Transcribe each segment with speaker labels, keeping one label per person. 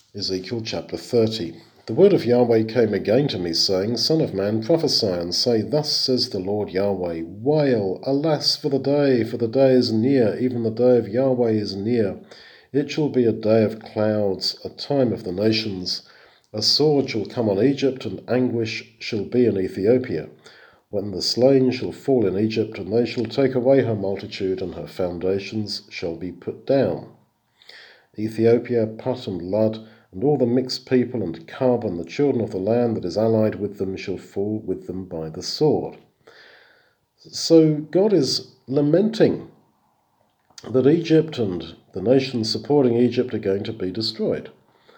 Speaker 1: Ezekiel chapter 30. The word of Yahweh came again to me, saying, Son of man, prophesy and say, Thus says the Lord Yahweh, Wail, alas, for the day is near, even the day of Yahweh is near. It shall be a day of clouds, a time of the nations. A sword shall come on Egypt, and anguish shall be in Ethiopia. When the slain shall fall in Egypt, and they shall take away her multitude, and her foundations shall be put down. Ethiopia, Put, and Lud, and all the mixed people, and Cub, and the children of the land that is allied with them, shall fall with them by the sword. So God is lamenting that Egypt and the nations supporting Egypt are going to be destroyed.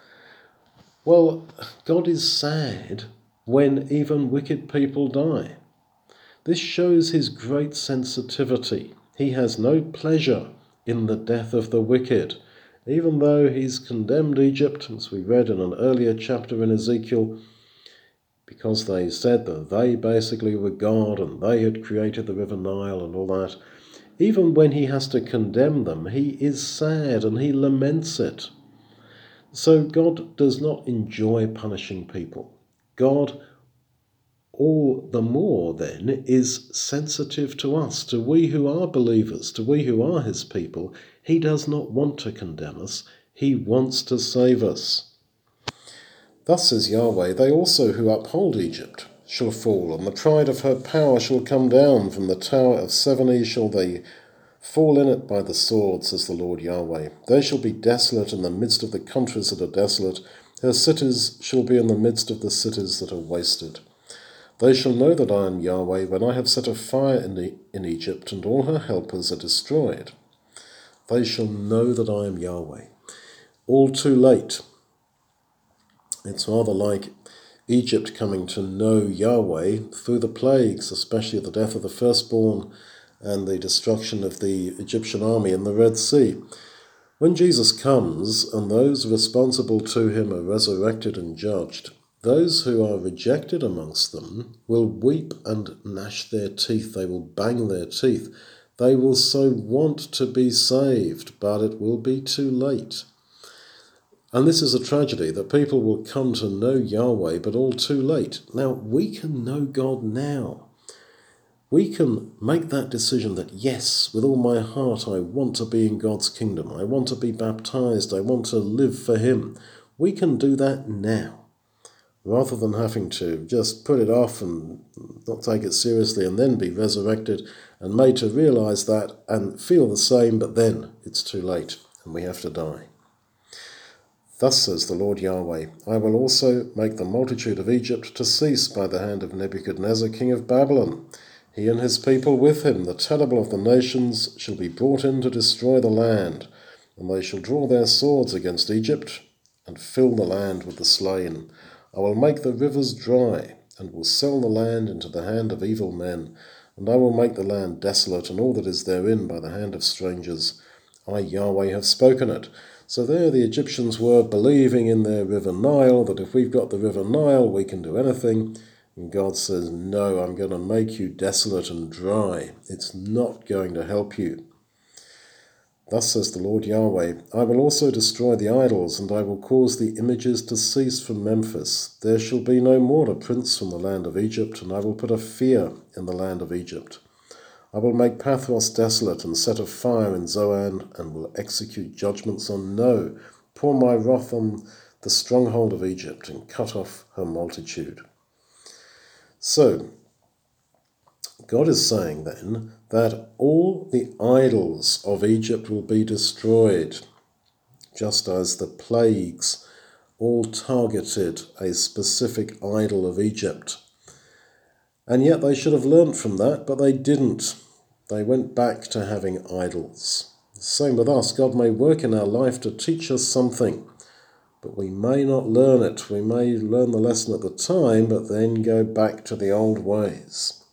Speaker 1: Well, God is sad when even wicked people die. This shows his great sensitivity. He has no pleasure in the death of the wicked. Even though he's condemned Egypt, as we read in an earlier chapter in Ezekiel, because they said that they basically were God and they had created the River Nile and all that, even when he has to condemn them, he is sad and he laments it. So God does not enjoy punishing people. God all the more then is sensitive to us, to we who are believers, to we who are his people. He does not want to condemn us. He wants to save us. Thus says Yahweh, they also who uphold Egypt shall fall, and the pride of her power shall come down. From the tower of Sevene shall they fall in it by the sword, says the Lord Yahweh. They shall be desolate in the midst of the countries that are desolate. Her cities shall be in the midst of the cities that are wasted. They shall know that I am Yahweh when I have set a fire in Egypt, and all her helpers are destroyed. They shall know that I am Yahweh. All too late. It's rather like Egypt coming to know Yahweh through the plagues, especially the death of the firstborn and the destruction of the Egyptian army in the Red Sea. When Jesus comes and those responsible to him are resurrected and judged, those who are rejected amongst them will weep and gnash their teeth. They will bang their teeth. They will so want to be saved, but it will be too late. And this is a tragedy, that people will come to know Yahweh, but all too late. Now, we can know God now. We can make that decision that, yes, with all my heart, I want to be in God's kingdom. I want to be baptized. I want to live for him. We can do that now, rather than having to just put it off and not take it seriously and then be resurrected and made to realize that and feel the same, but then it's too late and we have to die. Thus says the Lord Yahweh, I will also make the multitude of Egypt to cease by the hand of Nebuchadnezzar, king of Babylon. He and his people with him, the terrible of the nations, shall be brought in to destroy the land, and they shall draw their swords against Egypt and fill the land with the slain. I will make the rivers dry, and will sell the land into the hand of evil men, and I will make the land desolate, and all that is therein by the hand of strangers. I, Yahweh, have spoken it. So there the Egyptians were believing in their River Nile, that if we've got the River Nile, we can do anything. And God says, no, I'm going to make you desolate and dry. It's not going to help you. Thus says the Lord Yahweh, I will also destroy the idols, and I will cause the images to cease from Memphis. There shall be no more a prince from the land of Egypt, and I will put a fear in the land of Egypt. I will make Pathros desolate, and set a fire in Zoan, and will execute judgments on No. Pour my wrath on the stronghold of Egypt, and cut off her multitude. So, God is saying then that all the idols of Egypt will be destroyed, just as the plagues all targeted a specific idol of Egypt. And yet they should have learnt from that, but they didn't. They went back to having idols. Same with us. God may work in our life to teach us something, but we may not learn it. We may learn the lesson at the time, but then go back to the old ways.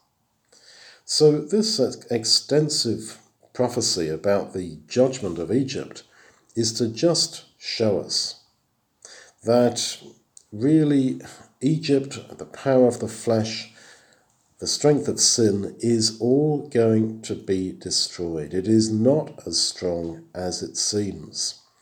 Speaker 1: So this extensive prophecy about the judgment of Egypt is to just show us that really Egypt, the power of the flesh, the strength of sin, is all going to be destroyed. It is not as strong as it seems.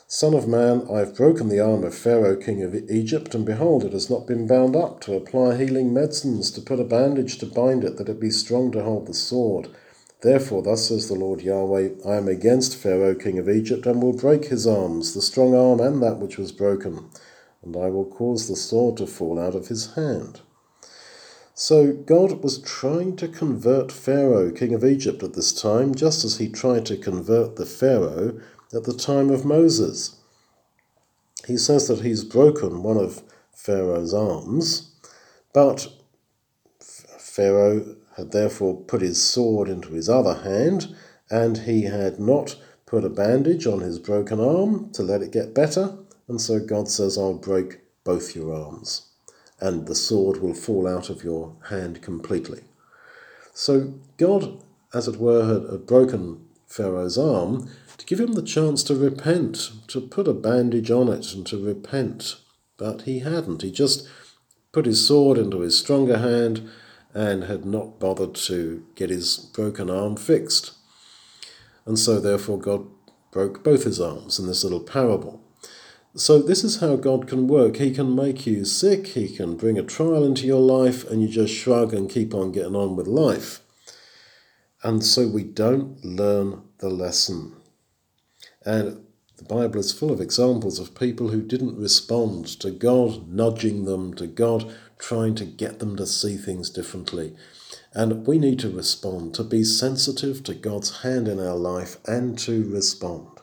Speaker 1: Son of man, I have broken the arm of Pharaoh, king of Egypt, and behold, it has not been bound up, to apply healing medicines, to put a bandage to bind it, that it be strong to hold the sword. Therefore, thus says the Lord Yahweh, I am against Pharaoh, king of Egypt, and will break his arms, the strong arm and that which was broken, and I will cause the sword to fall out of his hand. So God was trying to convert Pharaoh, king of Egypt, at this time, just as he tried to convert the Pharaoh at the time of Moses. He says that he's broken one of Pharaoh's arms, but Pharaoh had therefore put his sword into his other hand, and he had not put a bandage on his broken arm to let it get better, and so God says, I'll break both your arms, and the sword will fall out of your hand completely. So God, as it were, had broken Pharaoh's arm to give him the chance to repent, to put a bandage on it and to repent. But he hadn't. He just put his sword into his stronger hand and had not bothered to get his broken arm fixed. And so therefore God broke both his arms in this little parable. So this is how God can work. He can make you sick, he can bring a trial into your life, and you just shrug and keep on getting on with life. And so we don't learn the lesson. And the Bible is full of examples of people who didn't respond to God nudging them, to God trying to get them to see things differently. And we need to respond, to be sensitive to God's hand in our life and to respond.